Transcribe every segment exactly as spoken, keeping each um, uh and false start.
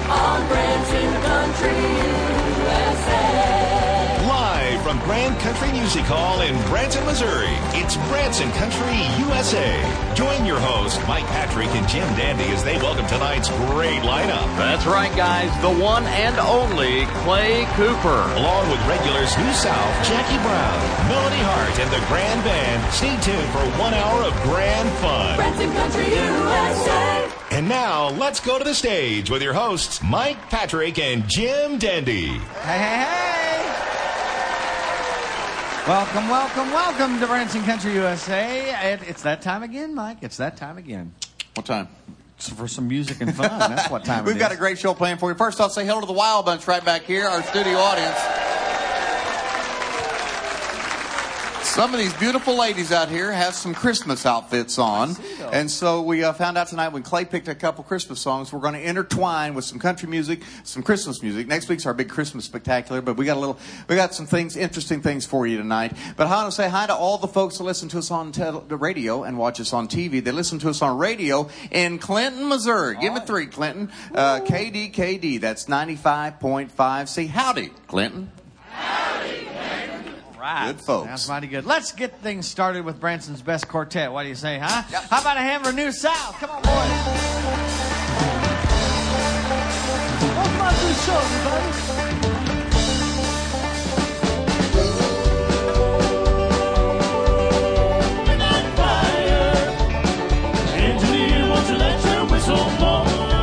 on Branson Country U S A. Live from Grand Country Music Hall in Branson, Missouri, it's Branson Country U S A. Join your host, Mike Patrick and Jim Dandy, as they welcome tonight's great lineup. That's right, guys. The one and only Clay Cooper. Along with regulars New South, Jackie Brown, Melody Hart, and the Grand Band. Stay tuned for one hour of grand fun. Branson Country U S A. And now, let's go to the stage with your hosts, Mike Patrick and Jim Dandy. Hey, hey, hey! Welcome, welcome, welcome to Branson Country U S A. It, it's that time again, Mike. It's that time again. What time? It's for some music and fun. That's what time it We've is. got a great show planned for you. First, I'll say hello to the Wild Bunch right back here, our studio audience. Some of these beautiful ladies out here have some Christmas outfits on. And so we uh, found out tonight when Clay picked a couple Christmas songs, we're going to intertwine with some country music, some Christmas music. Next week's our big Christmas spectacular, but we got a little, we got some things, interesting things for you tonight. But I want to say hi to all the folks that listen to us on te- the radio and watch us on T V. They listen to us on radio in Clinton, Missouri. Give me three, Clinton. Uh, K D K D, that's ninety-five point five. Say howdy, Clinton. Howdy, right. Good folks. That's mighty good. Let's get things started with Branson's best quartet. What do you say, huh? Yep. How about a hand for New South? Come on, boys. Welcome on to the show, everybody. Engineer, won't you let your whistle blow?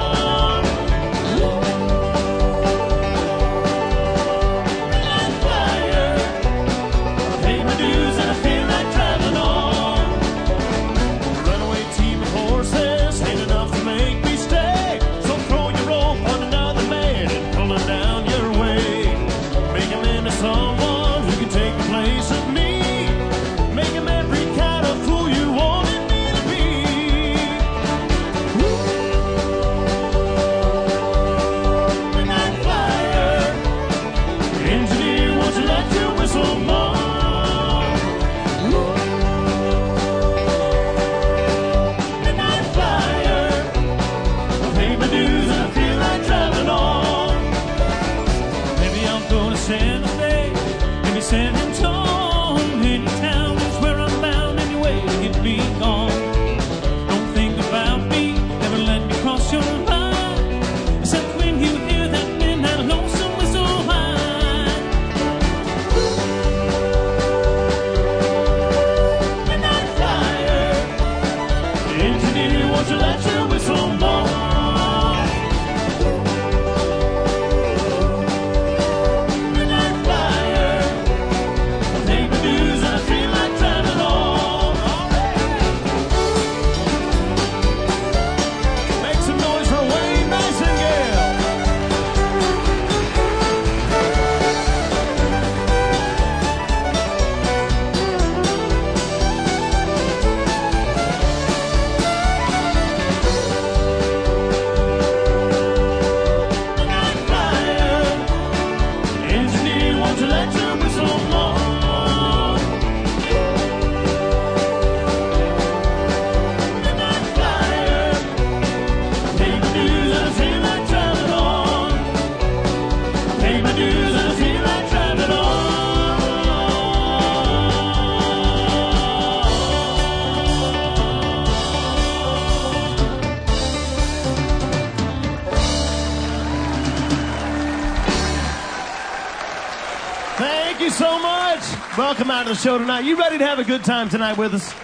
Welcome out to the show tonight. You ready to have a good time tonight with us?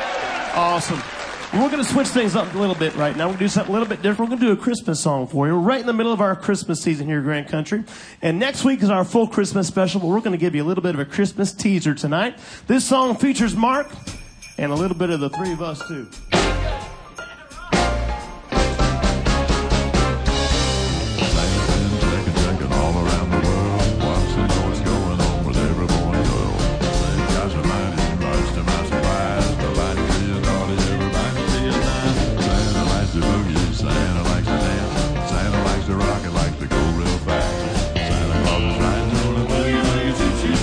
Awesome. We're going to switch things up a little bit right now. We're going to do something a little bit different. We're going to do a Christmas song for you. We're right in the middle of our Christmas season here at Grand Country. And next week is our full Christmas special, but we're going to give you a little bit of a Christmas teaser tonight. This song features Mark and a little bit of the three of us, too.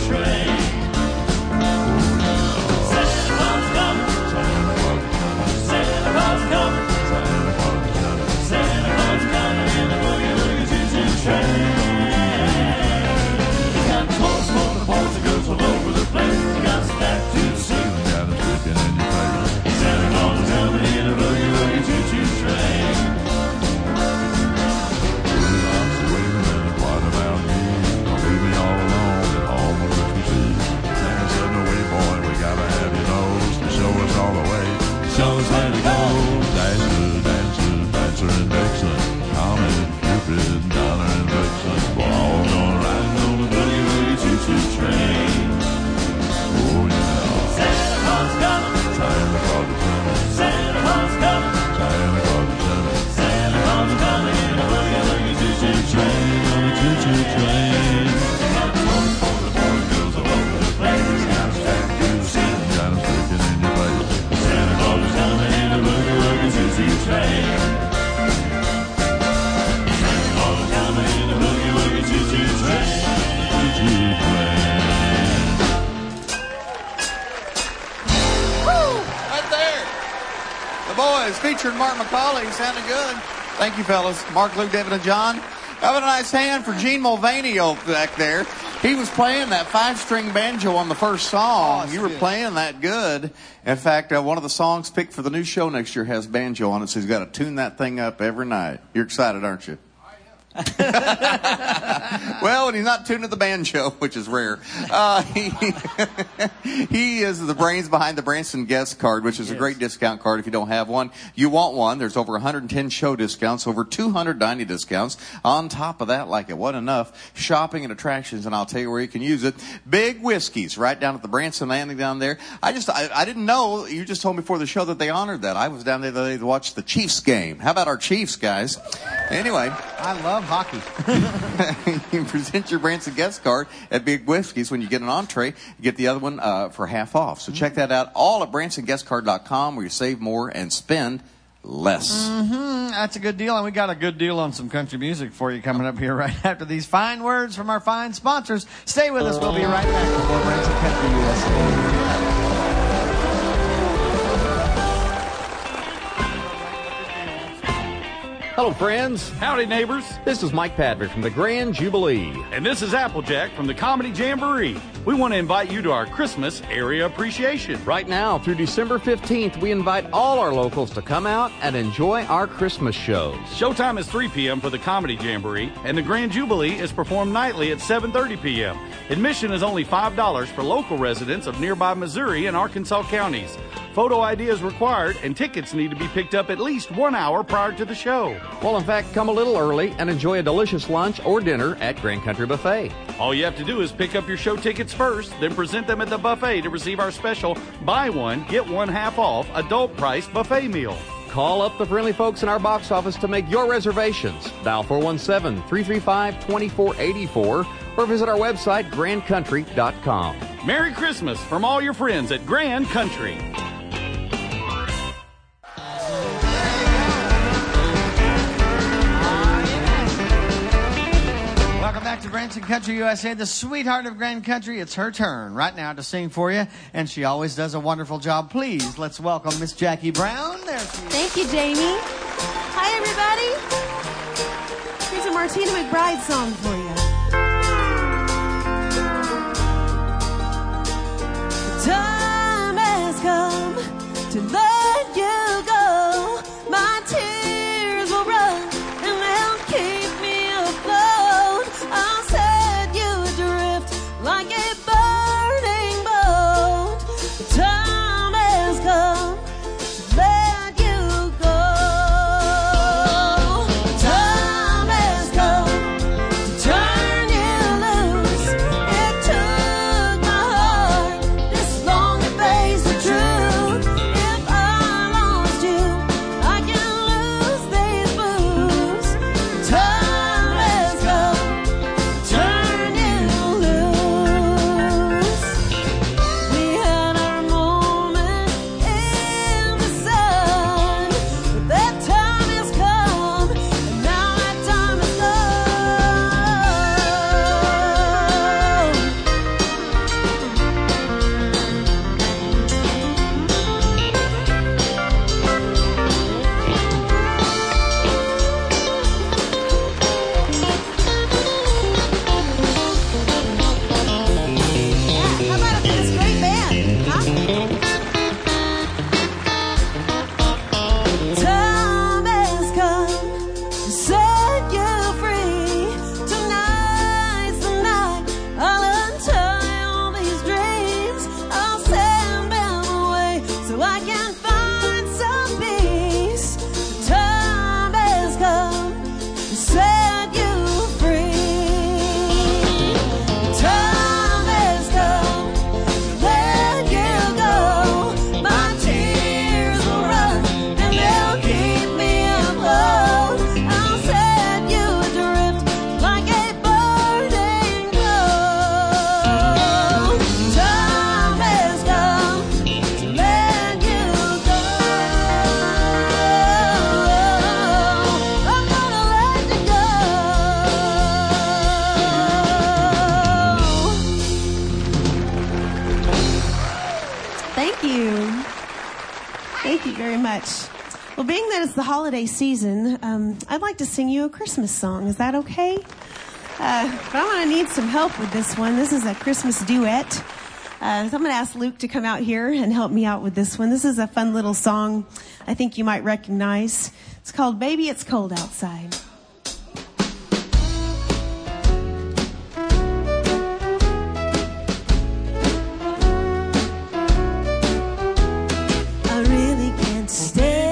Santa Claus train. All coming in the boogie woogie choo-choo train. Choo-choo train. Woo! Right there. The boys featuring Mark McCauley. Sounding good. Thank you, fellas. Mark, Luke, David, and John. Have a nice hand for Gene Mulvaney over back there. He was playing that five-string banjo on the first song. Oh, you were good. playing that good. In fact, uh, one of the songs picked for the new show next year has banjo on it, so he's got to tune that thing up every night. You're excited, aren't you? Well, and he's not tuning the banjo, which is rare. Uh, he, he is the brains behind the Branson Guest Card, which is yes. a great discount card if you don't have one. You want one. There's over one hundred ten show discounts, over two hundred ninety discounts. On top of that, like it wasn't enough, shopping and attractions, and I'll tell you where you can use it. Big Whiskeys, right down at the Branson Landing down there. I just, I, I didn't know, you just told me before the show that they honored that. I was down there the other day to watch the Chiefs game. How about our Chiefs, guys? Anyway. I love hockey. You present your Branson Guest Card at Big Whiskeys. When you get an entree, you get the other one uh, for half off. So check that out, all at Branson Guest Card dot com, where you save more and spend less. Mm-hmm. That's a good deal, and we got a good deal on some country music for you coming up here right after these fine words from our fine sponsors. Stay with us. We'll be right back with more Branson Country U S A. Hello, friends. Howdy, neighbors. This is Mike Padrick from the Grand Jubilee. And this is Applejack from the Comedy Jamboree. We want to invite you to our Christmas area appreciation. Right now, through December fifteenth, we invite all our locals to come out and enjoy our Christmas shows. Showtime is three p.m. for the Comedy Jamboree, and the Grand Jubilee is performed nightly at seven thirty p.m. Admission is only five dollars for local residents of nearby Missouri and Arkansas counties. Photo I D is required, and tickets need to be picked up at least one hour prior to the show. Well, in fact, come a little early and enjoy a delicious lunch or dinner at Grand Country Buffet. All you have to do is pick up your show tickets first, then present them at the buffet to receive our special buy one, get one half off adult price buffet meal. Call up the friendly folks in our box office to make your reservations. Dial four one seven, three three five, two four eight four or visit our website, grand country dot com. Merry Christmas from all your friends at Grand Country. Welcome back to Branson Country U S A, the sweetheart of Grand Country. It's her turn right now to sing for you, and she always does a wonderful job. Please, let's welcome Miss Jackie Brown. There she is. Thank you, Jamie. Hi, everybody. Here's a Martina McBride song for you. The time has come to let you go. My tears will run and they'll keep me afloat. I'll set you adrift like a burning boat. The time has come to let you go. The time has come to turn Well, being that it's the holiday season, um, I'd like to sing you a Christmas song. Is that okay? Uh, but I'm going to need some help with this one. This is a Christmas duet. Uh, so I'm going to ask Luke to come out here and help me out with this one. This is a fun little song I think you might recognize. It's called Baby It's Cold Outside. I really can't stay.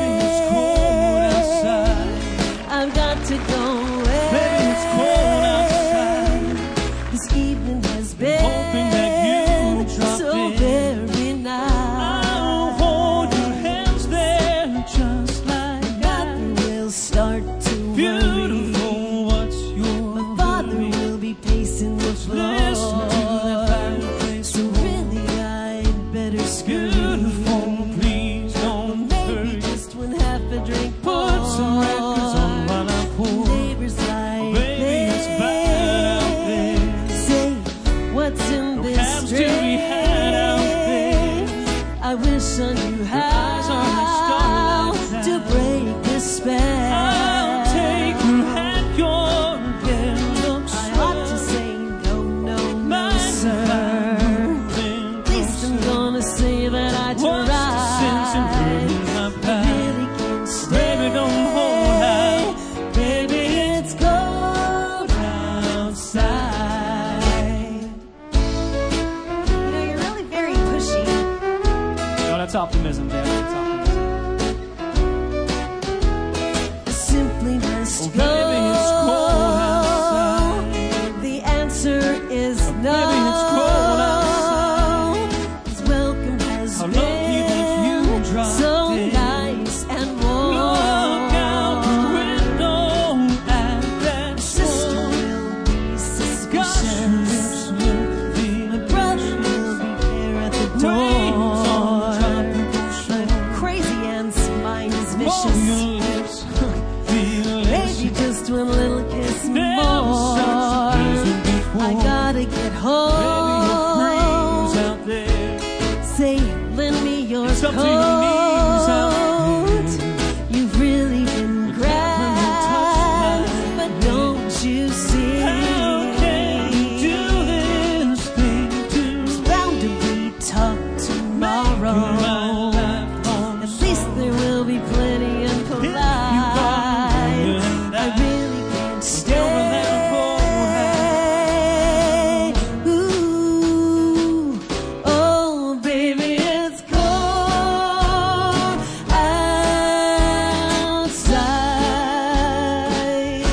I've got to go away. Baby, it's cold outside. This evening has been hoping that you drop so in. Very nice. I'll hold your hands there just like nothing will start to beautiful, worry. What's your My father worry? Will be pacing the floor. Listen to that fireplace. So really I'd better scream. Beautiful, please don't maybe hurry. Just one half a drink. Put some records on. Neighbors like baby, it's bad out there. Say, what's in no this drink? We had out there. I wish I knew how to break this spell. I'll take her at your hair looks I ought to say no, no, no, sir. At least I'm gonna say that I tried. What's the sense in hurting my past? I really can't stay. Baby, don't hold out. That's optimism, Dan. That's optimism. Simply must oh, go. Baby, it's cold outside. The answer is oh, no. Baby, it's cold outside. His welcome has I'll been you so in. Nice and warm. Look out the window at that sister will be suspicious. My brother will be there at the door. Baby, just one little kiss more. I gotta get home. Say, lend me your coat. You've really been grand, but don't you see? How can you do this thing to It's bound to be tough tomorrow. At least there will be plenty and polite. I really can't stay. Ooh, oh baby, it's cold outside.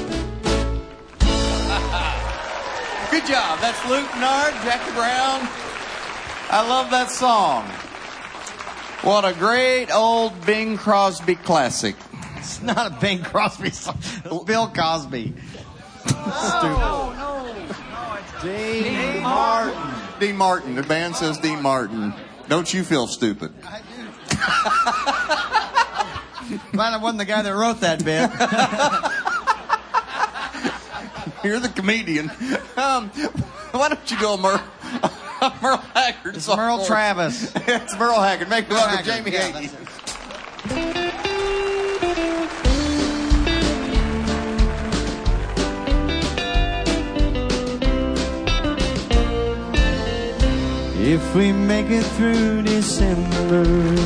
Good job. That's Luke Nard, Jackie Brown. I love that song. What a great old Bing Crosby classic. It's not a Bing Crosby song. It's Bill Cosby. Stupid. No, no, no. It's Dean Martin. Dean Martin. The band says Dean Martin. Don't you feel stupid? I do. Glad I wasn't the guy that wrote that bit. You're the comedian. Um, why don't you go, Merle? Merle Haggard. It's Merle forward. Travis. It's Merle Haggard. Make the welcome Jamie yeah, Hagy. If we make it through December,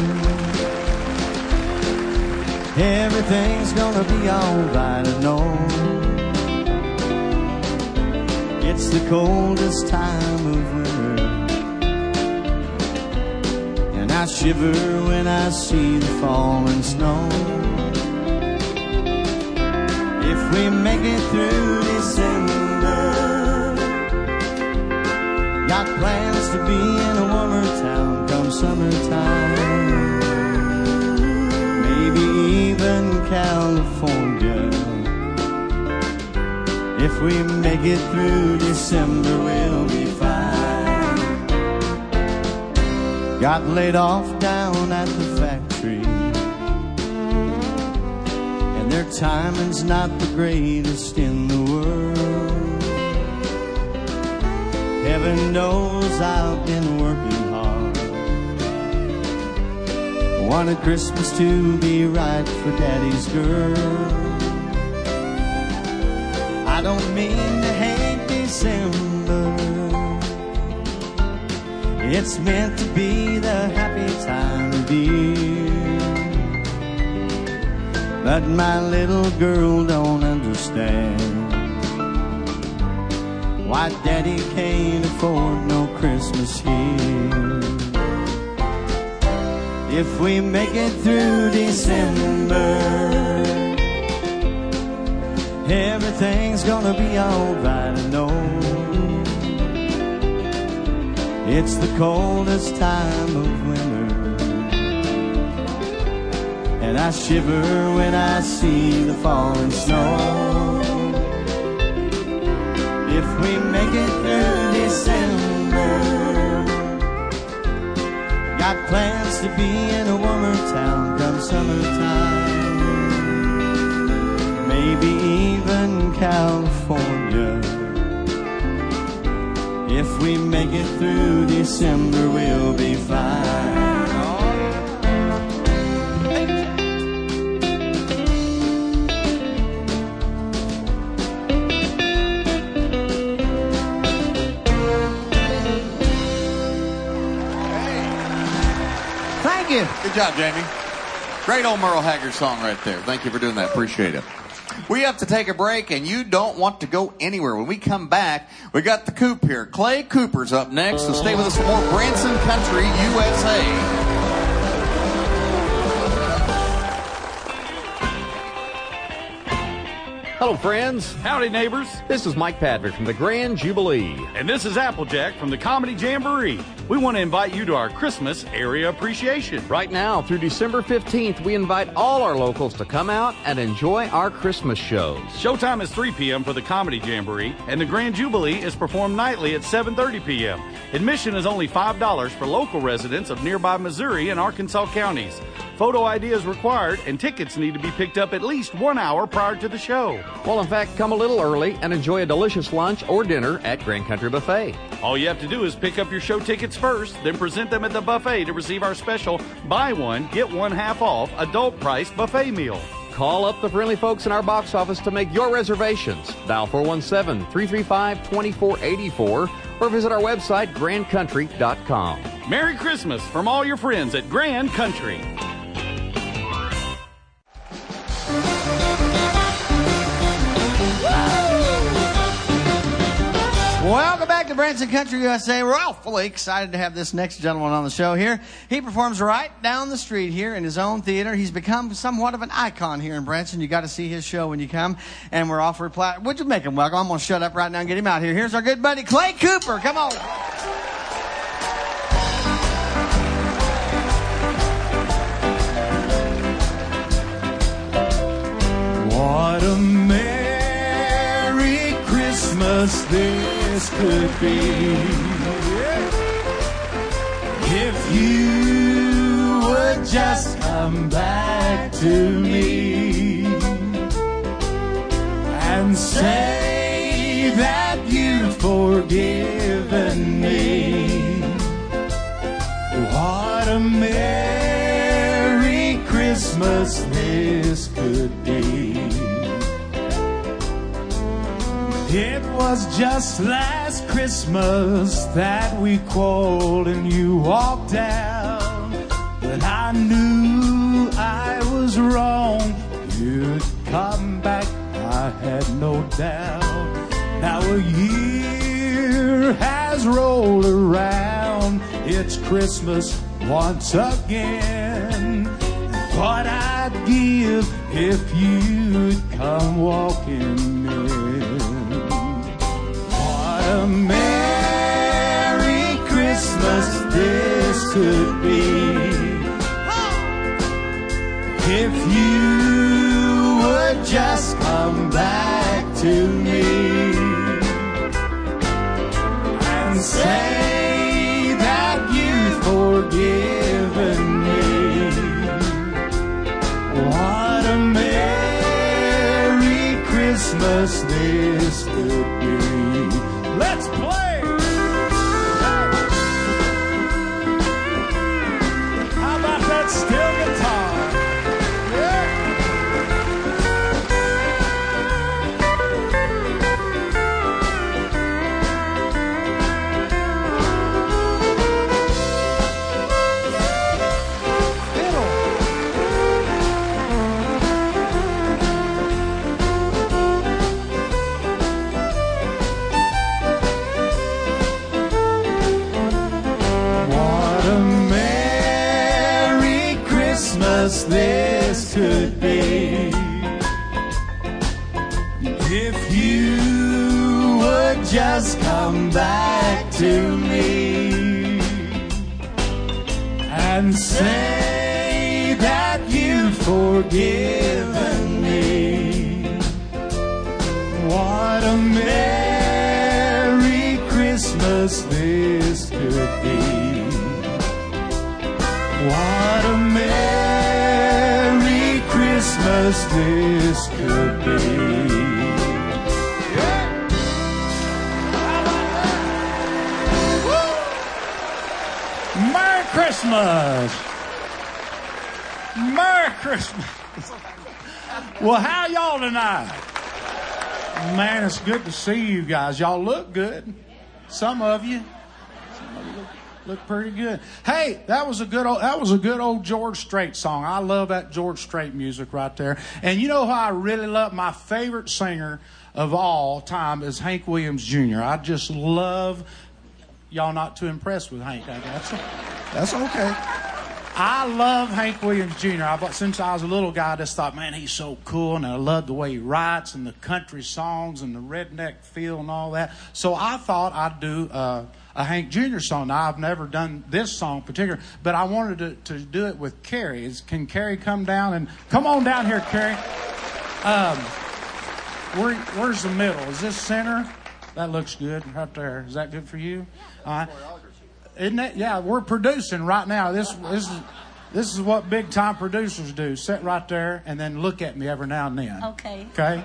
everything's gonna be alright, I know. It's the coldest time of winter, and I shiver when I see the falling snow. If we make it through December, got plans to be in a warmer town come summertime. Maybe even California. If we make it through December, we'll be fine. Got laid off down at the factory, and their timing's not the greatest in the world. Heaven knows I've been working hard. wanted Christmas to be right for Daddy's girl. I don't mean to hate December. It's meant to be the happy time of year. But my little girl don't understand why Daddy can't afford no Christmas here. If we make it through December, everything's gonna be alright, I know. It's the coldest time of winter, and I shiver when I see the falling snow. If we make it through December, got plans to be in a warmer town come summertime, maybe even California. If we make it through December, we'll be fine. Thank you. Good job, Jamie. Great old Merle Haggard song right there. Thank you for doing that. Appreciate it. We have to take a break, and you don't want to go anywhere. When we come back, we got the Coop here. Clay Cooper's up next, so stay with us for more Branson Country U S A. Hello, friends. Howdy, neighbors. This is Mike Patrick from the Grand Jubilee. And this is Applejack from the Comedy Jamboree. We want to invite you to our Christmas area appreciation. Right now, through December fifteenth, we invite all our locals to come out and enjoy our Christmas shows. Showtime is three p.m. for the Comedy Jamboree, and the Grand Jubilee is performed nightly at seven thirty p.m. Admission is only five dollars for local residents of nearby Missouri and Arkansas counties. Photo I D is required, and tickets need to be picked up at least one hour prior to the show. Well, in fact, come a little early and enjoy a delicious lunch or dinner at Grand Country Buffet. All you have to do is pick up your show tickets first, then present them at the buffet to receive our special buy one, get one half off adult price buffet meal. Call up the friendly folks in our box office to make your reservations. Dial four one seven, three three five, two four eight four or visit our website, grand country dot com. Merry Christmas from all your friends at Grand Country. Welcome back to Branson Country U S A. We're awfully excited to have this next gentleman on the show here. He performs right down the street here in his own theater. He's become somewhat of an icon here in Branson. You got to see his show when you come. And we're offered plat. Would you make him welcome? I'm going to shut up right now and get him out here. Here's our good buddy Clay Cooper. Come on. What a Merry Christmas this could be if you would just come back to me and say that you've forgiven me. What a Merry Christmas this could be. It was just last Christmas that we quarreled and you walked out. But I knew I was wrong. You'd come back, I had no doubt. Now a year has rolled around. It's Christmas once again. What I'd give if you'd come walking in. A Merry Christmas this could be if you would just come back to me and say that you've forgiven me. What a Merry Christmas this could be. Let's play! How about that still? If you would just come back to me and say that you've forgiven me, what a Merry Christmas this could be. What a Merry Christmas this could be. Merry Christmas! Merry Christmas! Well, how y'all tonight? Man, it's good to see you guys. Y'all look good. Some of you. Some of you look, look pretty good. Hey, that was a good old that was a good old George Strait song. I love that George Strait music right there. And you know who I really love? My favorite singer of all time is Hank Williams Junior I just love y'all not too impressed with Hank. That's, that's okay. I love Hank Williams Junior I, since I was a little guy, I just thought, man, he's so cool, and I love the way he writes and the country songs and the redneck feel and all that. So I thought I'd do uh, a Hank Junior song. Now, I've never done this song in particular, but I wanted to, to do it with Carrie. Is, can Carrie come down? And come on down here, Carrie. Um, where, where's the middle? Is this center? That looks good right there. Is that good for you? All right. Isn't it? Yeah, we're producing right now. This, this is this is what big time producers do. Sit right there and then look at me every now and then. Okay. Okay.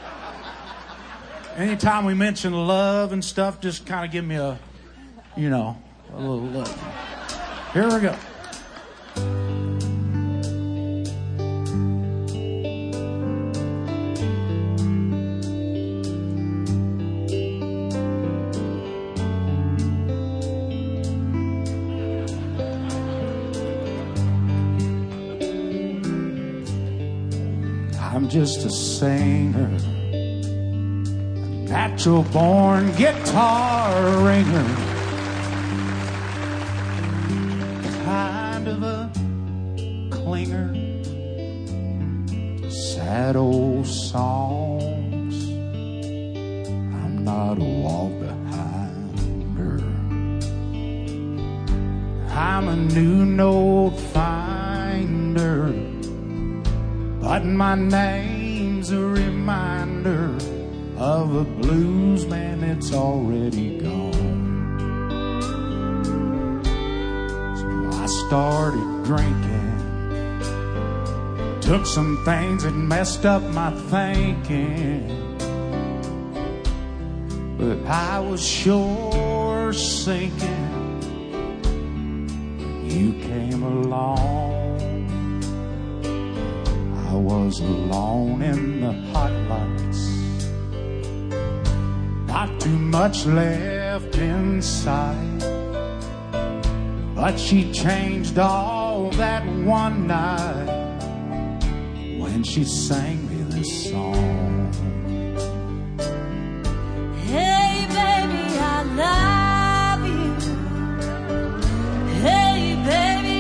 Anytime we mention love and stuff, just kind of give me a, you know, a little look. Here we go. I'm just a singer, a natural born guitar ringer, kind of a clinger to sad old songs. I'm not a walk behinder. I'm a new note finder, but my name's a reminder of a blues man that's already gone. So I started drinking, took some things that messed up my thinking, but I was sure sinking when you came along. I was alone in the hot lights, not too much left inside, but she changed all that one night when she sang me this song. Hey baby, I love you. Hey baby,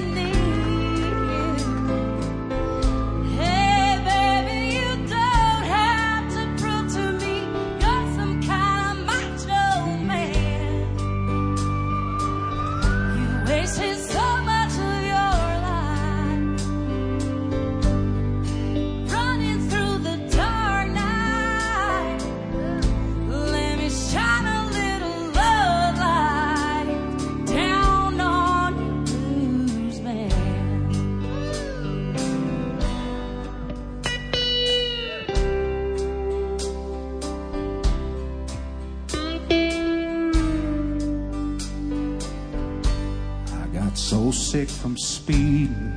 so sick from speeding,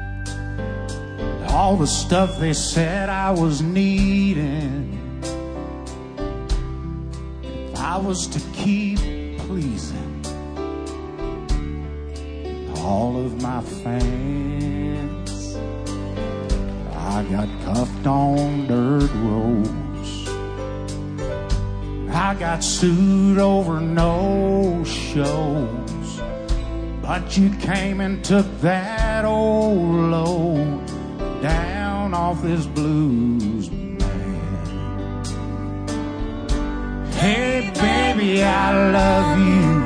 all the stuff they said I was needing. If I was to keep pleasing all of my fans, I got cuffed on dirt roads, I got sued over no shows. But you came and took that old load down off this blues man. baby, I love you.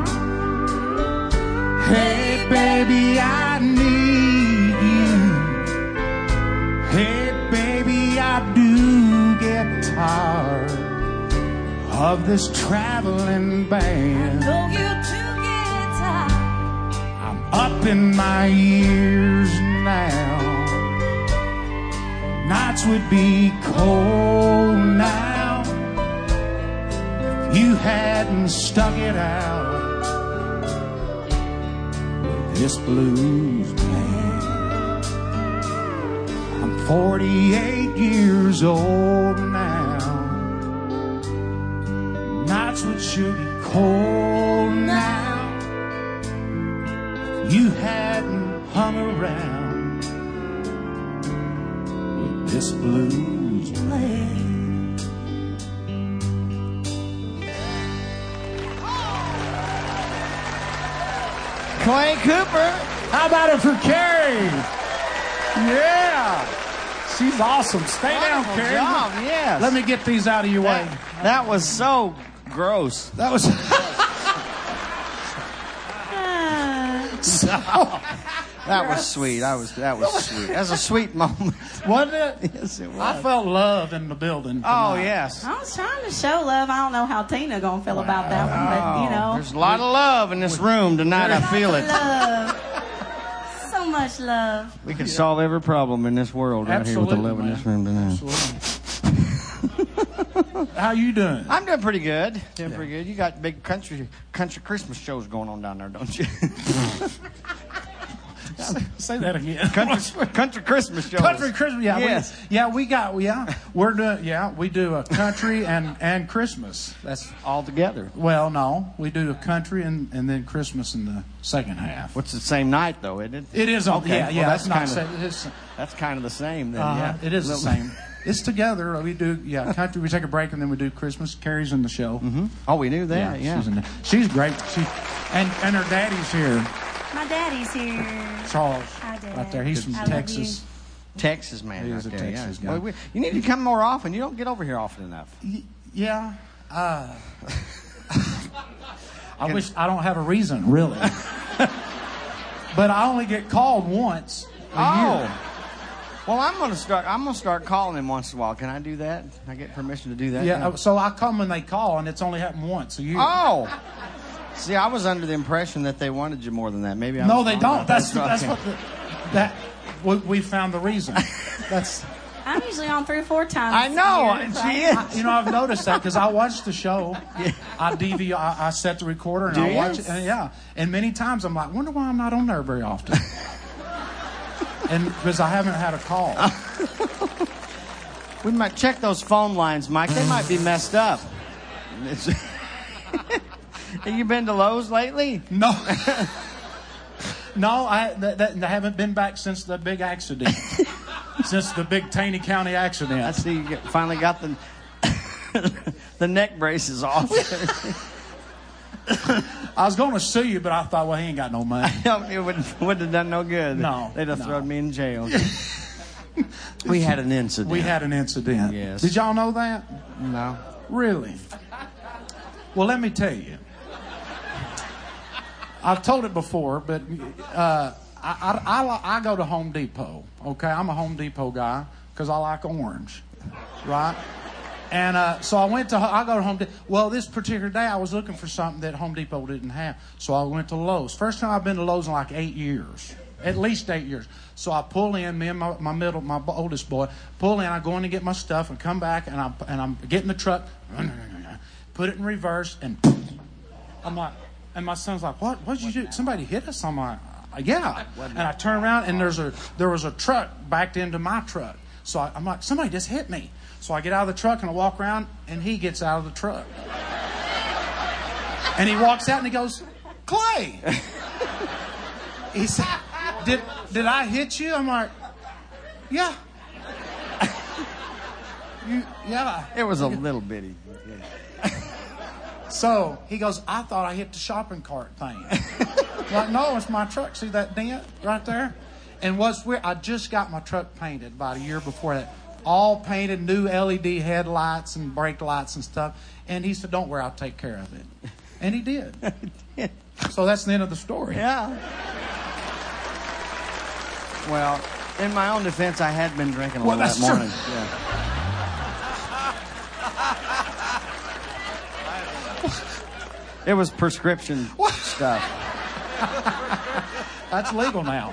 Hey, baby, I need you. Hey, baby, I do get tired of this traveling band. Know you do get tired. I'm up in my years now. Nights would be cold now if you hadn't stuck it out with this blues band. I'm forty-eight years old now. Nights would sure be cold now if you hadn't hung around with this blues band. Clay Cooper. How about it for Carrie? Yeah. She's awesome. Stay down, Wonderful Carrie. job, yes. Let me get these out of your way. That, that was so gross. That was so. That was sweet. I was that was sweet. That was a sweet moment. Wasn't it? Yes, it was. I felt love in the building. Oh tonight. yes. I was trying to show love. I don't know how Tina gonna feel about that one, but you know, There's a lot of love in this room tonight. I feel it. love, so much love. We could solve every problem in this world right Absolutely, here with the love in man. this room tonight. Absolutely. How you doing? I'm doing pretty good. Doing pretty good. You got big country country Christmas shows going on down there, don't you? Say, say that again. country, country Christmas shows. Country Christmas, yeah, Yes. we, yeah, we got, yeah, we're doing, yeah, we do a country and and Christmas. That's all together. Well, no, we do a country and and then Christmas in the second half. What's the same night though, isn't it? It is on, Okay. yeah, yeah. Well, that's that's not kinda- sa- it's, That's kind of the same then. uh, Yeah. it is the Little- same. It's together. We do, yeah, country. We take a break and then we do Christmas. Carrie's in the show. Mm-hmm. Oh, we knew that. Yeah. she's in the, she's great. She and and her daddy's here, My daddy's here. Charles, Hi, Dad. right there. He's from I love Texas. Texas man. He is right a there, Texas yeah. guy. Well, we, you need to come more often. You don't get over here often enough. Y- Yeah. Uh, I wish I don't have a reason, really. But I only get called once a Oh. year. Well, I'm gonna start. I'm gonna start calling him once in a while. Can I do that? Can I get permission to do that? Yeah, uh, so I come when they call, and it's only happened once a year. Oh. See, I was under the impression that they wanted you more than that. Maybe I no, was they wrong don't. about That's that. that's Okay. what the, that we, we found the reason. That's I'm usually on three or four times. I know, a year, and right? she is. I, you know I've noticed that because I watch the show. I D V R, I, I set the recorder and Do I you? watch it. And yeah, and many times I'm like, wonder why I'm not on there very often. And because I haven't had a call. We might check those phone lines, Mike. They might be messed up. Have you been to Lowe's lately? No. No, I, th- th- I haven't been back since the big accident. Since the big Taney County accident. I see you get, finally got the the neck braces off. I was going to sue you, but I thought, well, he ain't got no money. It wouldn't, wouldn't have done no good. No, They'd have no. thrown me in jail. We had an incident. We had an incident. Yes. Did y'all know that? No. Really? Well, let me tell you. I've told it before, but uh, I, I, I, I go to Home Depot, okay? I'm a Home Depot guy because I like orange, right? And uh, so I went to, I go to Home Depot. Well, this particular day I was looking for something that Home Depot didn't have. So I went to Lowe's. First time I've been to Lowe's in like eight years. At least eight years. So I pull in, me and my, my middle, my oldest boy, pull in, I go in to get my stuff and come back and, I, and I'm getting the truck, put it in reverse, and I'm like, and my son's like, what? What'd you do? Somebody hit us? I'm like, yeah. And I turn around and there's a there was a truck backed into my truck. So I, I'm like, somebody just hit me. So I get out of the truck and I walk around and he gets out of the truck. And he walks out and he goes, Clay. He said, did did I hit you? I'm like, yeah. You, yeah. It was a little bitty. So he goes, I thought I hit the shopping cart thing. Like, no, it's my truck. See that dent right there? And what's weird, I just got my truck painted about a year before that. all painted, new L E D headlights and brake lights and stuff. And he said, don't worry, I'll take care of it. And he did. So that's the end of the story. Yeah. Well, in my own defense, I had been drinking a Well, little that that's true. morning. Yeah. It was prescription stuff. That's legal now.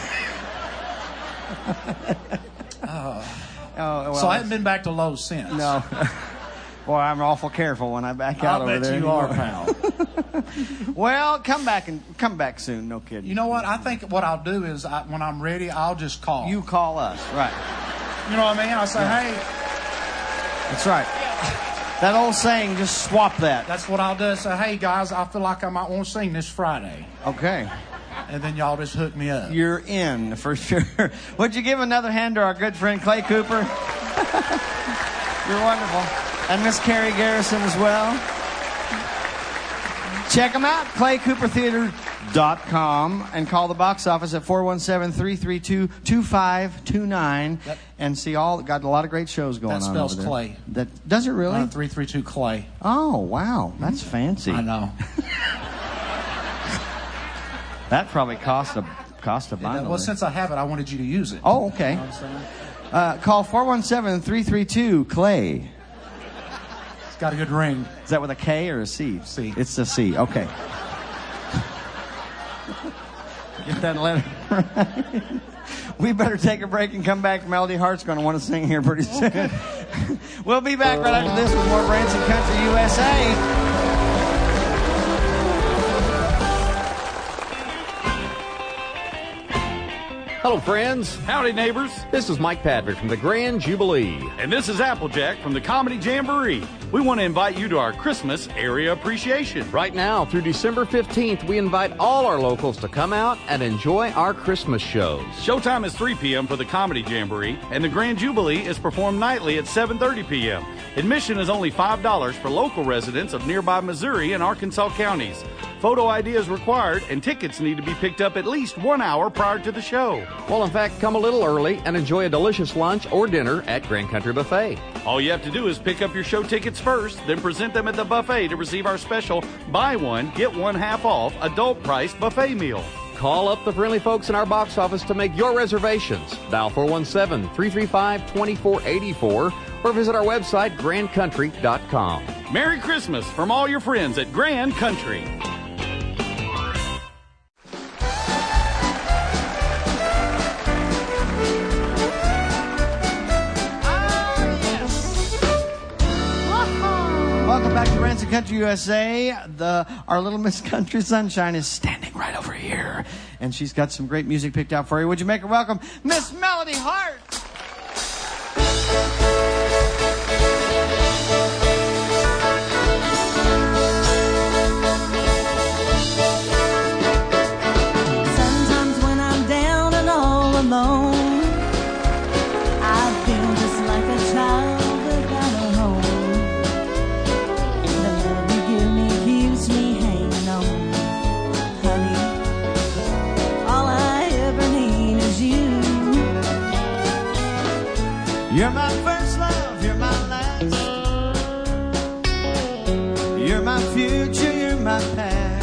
Oh, well, so I haven't been back to Lowe's since. No. Boy, I'm awful careful when I back out I over bet there. you are, pal. Well, come back and come back soon. No kidding. You know what? I think what I'll do is I, when I'm ready, I'll just call. You call us, right? You know what I mean? I say, Yeah. hey. That's right. That old saying, just swap that. That's what I'll do. I say, hey guys, I feel like I might want to sing this Friday. Okay. And then y'all just hook me up. You're in for sure. Would you give another hand to our good friend Clay Cooper? You're wonderful. And Miss Carrie Garrison as well. Check them out, clay cooper theater dot com, and call the box office at four one seven, three three two, two five two nine and see all, got a lot of great shows going That on spells over there. Clay. That, does it really? Uh, three three two Clay. Oh, wow. That's fancy. I know. That probably cost a, cost a bundle. Well, since I have it, I wanted you to use it. Oh, okay. You know what I'm saying? Uh, call four one seven, three three two, Clay. It's got a good ring. Is that with a K or a C? C. It's a C. Okay. Get that letter right. We better take a break and come back. Melody Hart's going to want to sing here pretty soon. We'll be back right after this with more Branson Country U S A. Hello, friends. Howdy, neighbors. This is Mike Patrick from the Grand Jubilee. And this is Applejack from the Comedy Jamboree. We want to invite you to our Christmas area appreciation. Right now, through December fifteenth, we invite all our locals to come out and enjoy our Christmas shows. Showtime is three p.m. for the Comedy Jamboree, and the Grand Jubilee is performed nightly at seven thirty p.m. Admission is only five dollars for local residents of nearby Missouri and Arkansas counties. Photo I D is required, and tickets need to be picked up at least one hour prior to the show. Well, in fact, come a little early and enjoy a delicious lunch or dinner at Grand Country Buffet. All you have to do is pick up your show tickets first, then present them at the buffet to receive our special buy one, get one half off adult price buffet meal. Call up the friendly folks in our box office to make your reservations. Dial four one seven, three three five, two four eight four or visit our website, grand country dot com. Merry Christmas from all your friends at Grand Country. Welcome back to Branson Country U S A. The, our little Miss Country Sunshine is standing right over here. And she's got some great music picked out for you. Would you make her welcome Miss Melody Hart? Sometimes when I'm down and all alone, I feel just like a child without a home. The love you give me keeps me hanging on. Honey, all I ever need is you. You're my first love, you're my last. You're my future, you're my past.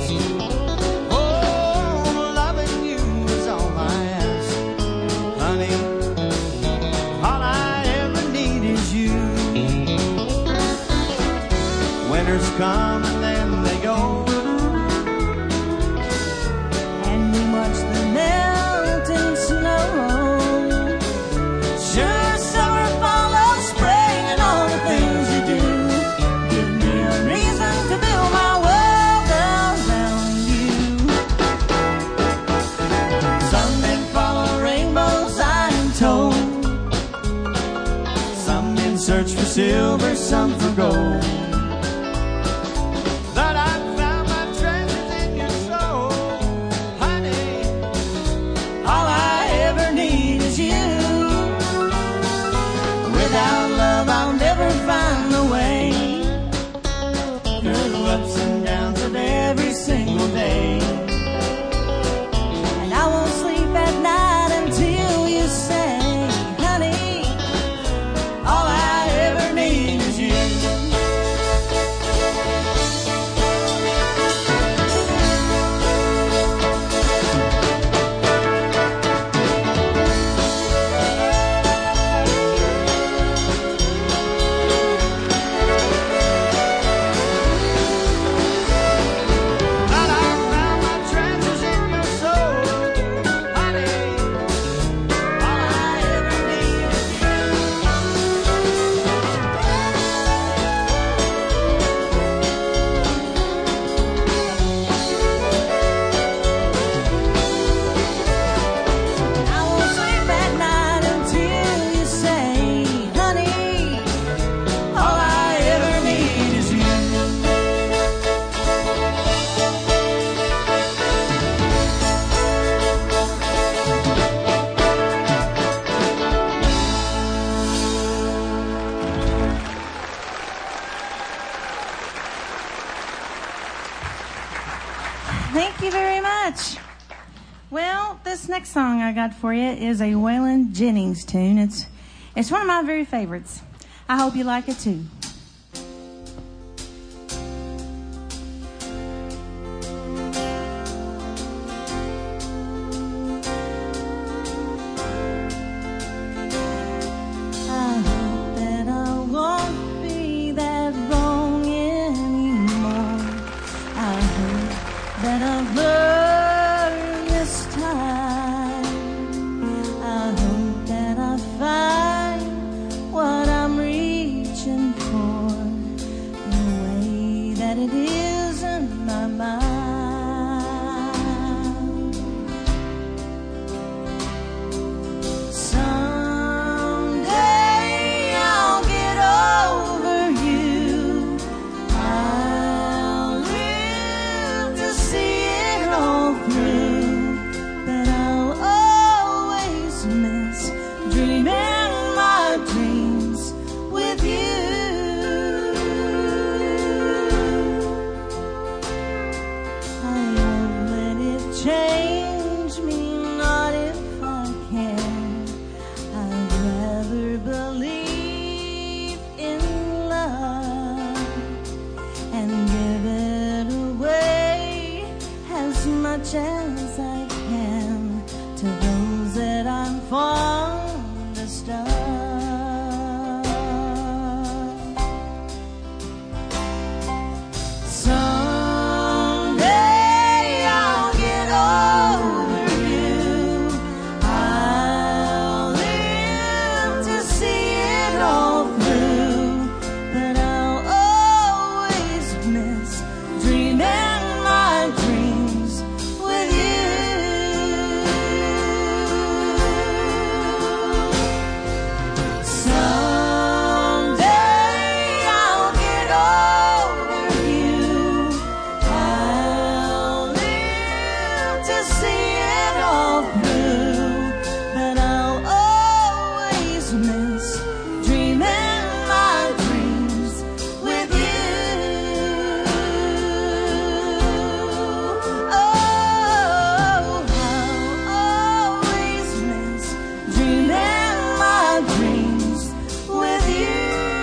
Oh, loving you is all I ask. Honey, all I ever need is you. Winters come and then they go. And we watch the melting snow. Sure, summer, fall, or spring, and all the things you do give me a reason to build my world around you. Some men follow rainbows, I'm told. Some men search for silver, some for gold. But I found my treasures in your soul, honey. All I ever need is you. Without love, I'll never find the way through ups and downs of every single day. And I won't sleep at night until you say, honey, much. Well, this next song I got for you is a Waylon Jennings tune. It's it's one of my very favorites. I hope you like it too. I hope that I won't be that wrong anymore. I hope that I've learned this time. I hope that I find what I'm reaching for the way that it is in my mind. Someday I'll get over you. I'll live to see it all through. But I'll always miss dreaming my dreams with you. I won't let it change me, not if I can. I'd rather believe in love and give it away as much as I can to those that I'm fondest of. Someday I'll get over you. I'll live to see it all through. But I'll always miss dreaming my dreams with you. Someday I'll get over you. I'll live to see it all through. But I'll always miss dreaming my dreams with you. Oh, I'll always miss dreaming my dreams with you.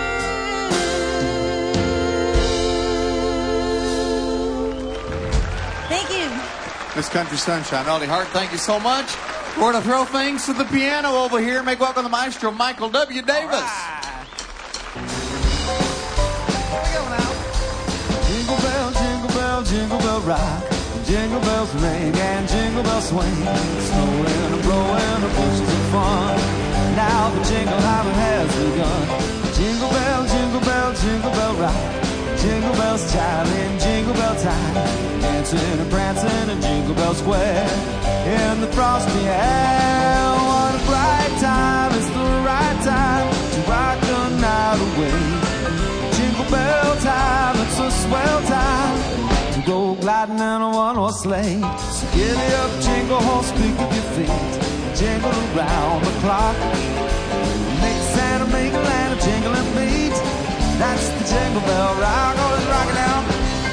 Thank you. Miss Country Sunshine, Audie Hart, thank you so much. We're going to throw things to the piano over here. Make welcome the maestro, Michael W. Davis. Jingle bell, jingle bell, jingle bell rock. Jingle bells ring and jingle bells swing. Snowing and blowing the bushes of fun. Now the jingle hop has begun. Jingle bell, jingle bell, jingle bell rock. Jingle bells chiming, jingle bell time. Dancing and prancing in Jingle Bell Square. In the frosty air, what a bright time. It's the right time to rock the night away. Jingle bell time, it's a swell time to go gliding in a one-horse sleigh. So giddy up, jingle horse, pick up your feet. Jingle around the clock. Make Santa make a land of jingling beat. That's the Jingle Bell rock. Oh, let's rock it down.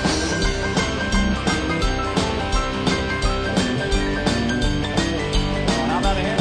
How about a hand?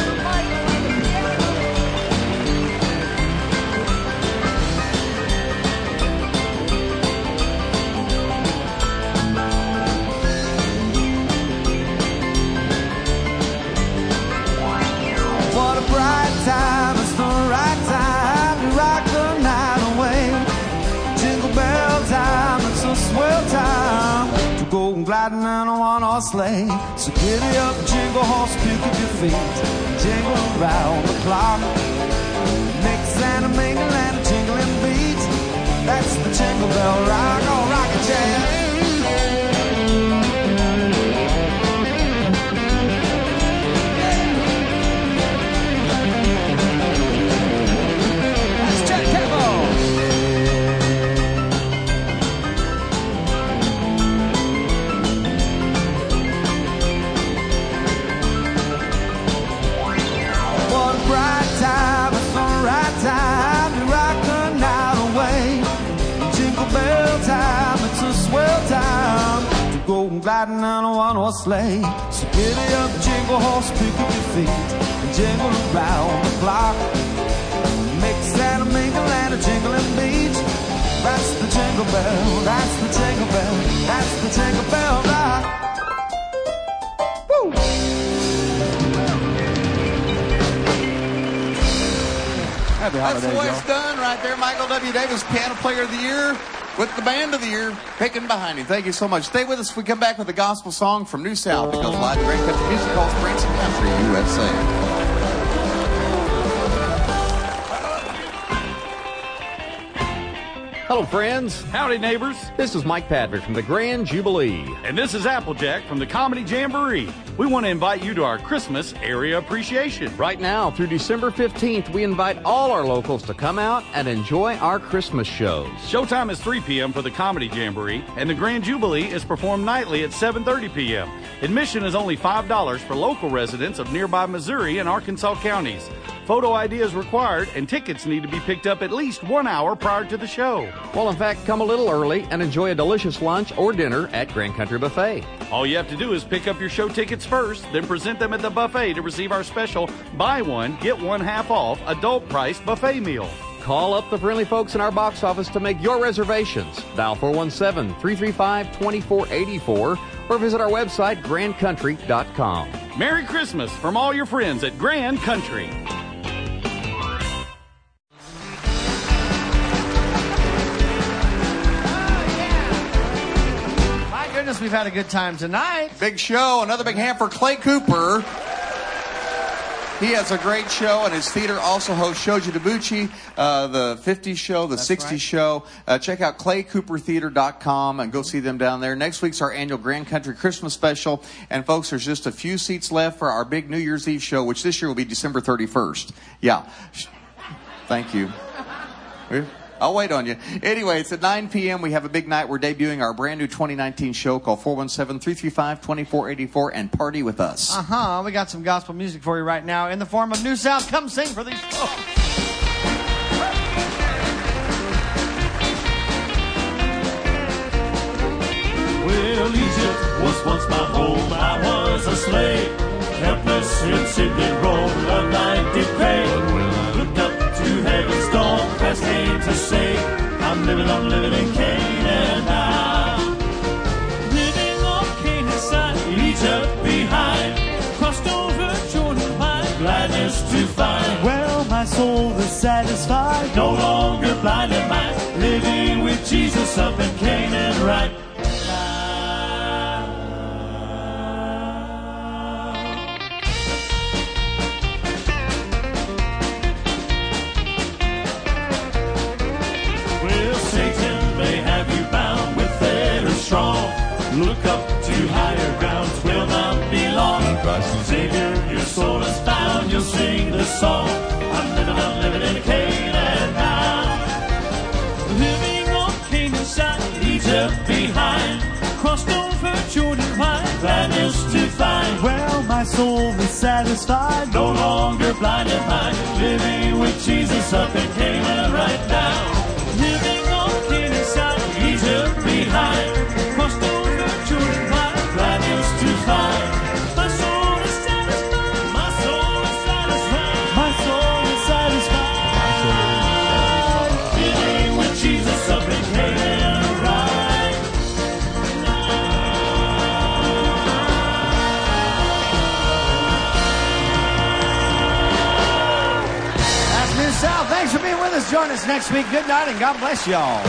What a bright time, it's the right time to rock the night away. Jingle bell time, it's a swell time to go gliding in a one-horse sleigh. So giddy up, jingle horse, pick up your feet. Jingle around the clock. Make Santa make a land of jingling beat. That's the Jingle Bell rock. Oh, rock it, jam. riding on a one-horse sleigh. So giddy up, jingle horse, pick up your feet, and jingle around the clock. Mix and a mingle and a jingling beat. That's the jingle bell, that's the jingle bell, that's the jingle bell rock. Woo! Happy That's the holidays, way it's y'all. done right there. Michael W. Davis, Piano Player of the Year, with the Band of the Year picking behind him. Thank you so much. Stay with us. We come back with a gospel song from New South. It goes live to Grand Country Music Hall's Branson Country, U S A. Hello, friends. Howdy, neighbors. This is Mike Patrick from the Grand Jubilee. And this is Applejack from the Comedy Jamboree. We want to invite you to our Christmas area appreciation. Right now, through December fifteenth, we invite all our locals to come out and enjoy our Christmas shows. Showtime is three p.m. for the Comedy Jamboree, and the Grand Jubilee is performed nightly at seven thirty p.m. Admission is only five dollars for local residents of nearby Missouri and Arkansas counties. Photo I D is required, and tickets need to be picked up at least one hour prior to the show. Well, in fact, come a little early and enjoy a delicious lunch or dinner at Grand Country Buffet. All you have to do is pick up your show tickets first, then present them at the buffet to receive our special buy one, get one half off adult price buffet meal. Call up the friendly folks in our box office to make your reservations. Dial four one seven, three three five, two four eight four or visit our website, grand country dot com. Merry Christmas from all your friends at Grand Country. Goodness, we've had a good time tonight. Big show. Another big hand for Clay Cooper. He has a great show, and his theater also hosts Shoji Tabuchi, uh, the fifties show, the That's sixties right. show. Uh, check out clay cooper theater dot com and go see them down there. Next week's our annual Grand Country Christmas special. And, folks, there's just a few seats left for our big New Year's Eve show, which this year will be December thirty-first. Yeah. Thank you. I'll wait on you. Anyway, it's at nine p.m. We have a big night. We're debuting our brand new twenty nineteen show. Call four one seven, three three five, two four eight four and party with us. Uh-huh. We got some gospel music for you right now in the form of New South. Come sing for these folks. Well, Egypt was once my home. I was a slave, helpless in Sydney Road. Love night depraved. Looked up to heaven's door. Christ came to say, I'm living, I'm living in Canaan now. Living on Canaan side, Egypt behind. Crossed over Jordan line, gladness to find. Well, my soul is satisfied. No longer blind in mind, living with Jesus up in Canaan right. Look up to higher grounds, will not be long. Savior, your soul is found, you'll sing this song. I'm living, I'm living in Canaan now. Living on Canaan side, Egypt behind. Crossed over Jordan wide, gladness to find. Well, my soul is satisfied. No longer blind in mind, living with Jesus up in Canaan right now. Living on Canaan side, Egypt behind. Crossed over gladness to find. My soul is satisfied. My soul is satisfied. My soul is satisfied. My soul is satisfied. Living with Jesus up in Canaan right now. That's New South. Thanks for being with us. Join us next week. Good night, and God bless y'all.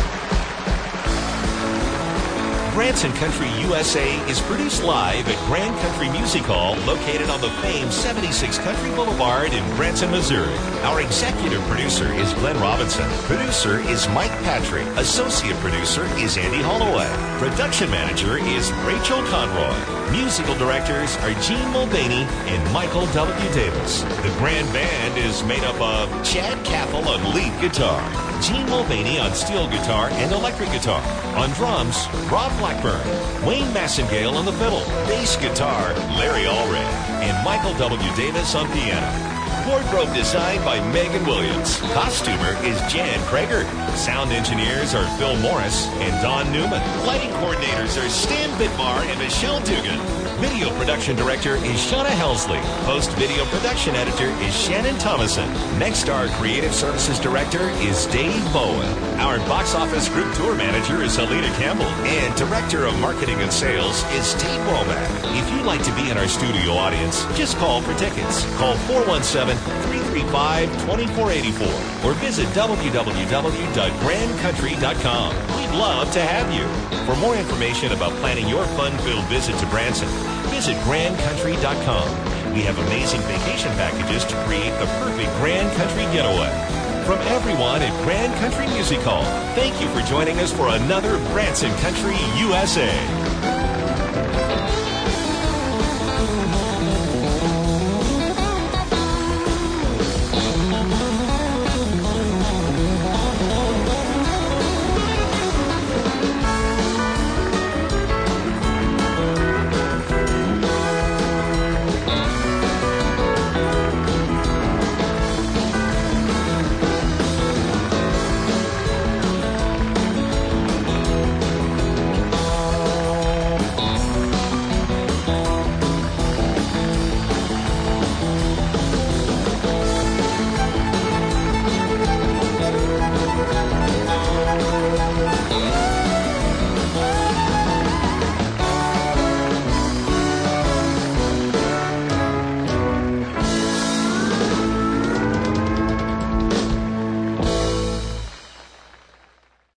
Branson Country U S A is produced live at Grand Country Music Hall, located on the famed seventy-six Country Boulevard in Branson, Missouri. Our executive producer is Glenn Robinson. Producer is Mike Patrick. Associate producer is Andy Holloway. Production manager is Rachel Conroy. Musical directors are Gene Mulvaney and Michael W. Davis. The grand band is made up of Chad Caffel on lead guitar, Gene Mulvaney on steel guitar and electric guitar. On drums, Rob Blackburn, Wayne Massengale on the fiddle, bass guitar, Larry Allred, and Michael W. Davis on piano. Wardrobe design by Megan Williams. Costumer is Jan Krager. Sound engineers are Phil Morris and Don Newman. Lighting coordinators are Stan Bitmar and Michelle Dugan. Video production director is Shauna Helsley. Post-video production editor is Shannon Thomason. Next, our creative services director is Dave Bowen. Our box office group tour manager is Alina Campbell. And director of marketing and sales is Tate Womack. If you'd like to be in our studio audience, just call for tickets. Call four one seven, three three five, two four eight four or visit w w w dot grand country dot com. We'd love to have you. For more information about planning your fun-filled visit to Branson, visit grand country dot com. We have amazing vacation packages to create the perfect Grand Country getaway. From everyone at Grand Country Music Hall, thank you for joining us for another Branson Country U S A.